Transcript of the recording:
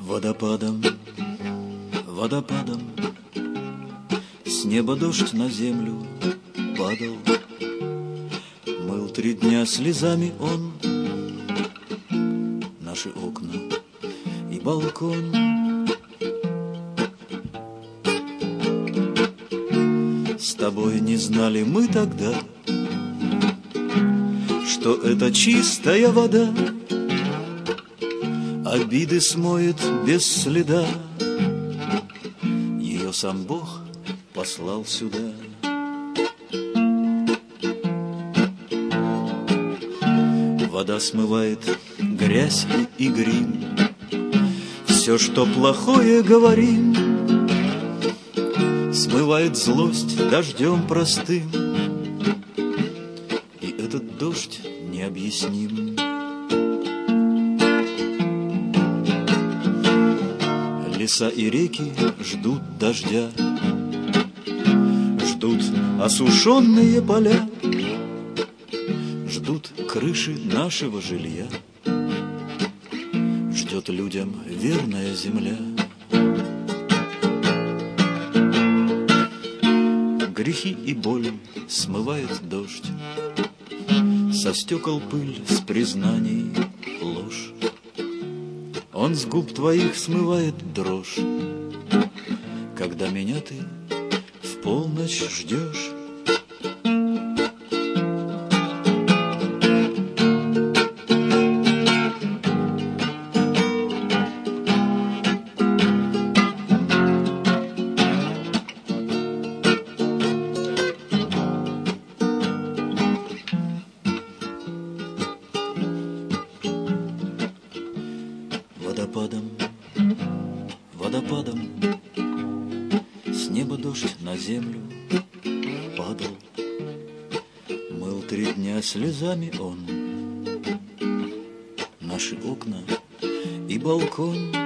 Водопадом, водопадом с неба дождь на землю падал. Мыл 3 дня слезами он наши окна и балкон. С тобой не знали мы тогда, что это чистая вода обиды смоет без следа. Ее сам Бог послал сюда. Вода смывает грязь и грим, все, что плохое говорим, смывает злость дождем простым, и этот дождь необъясним. Леса и реки ждут дождя, ждут осушенные поля, ждут крыши нашего жилья, ждет людям верная земля. Грехи и боль смывает дождь, со стекол пыль, с признаний ложь. Он с губ твоих смывает дрожь, когда меня ты в полночь ждешь. Водопадом, водопадом с неба дождь на землю падал. Мыл 3 дня слезами он наши окна и балкон.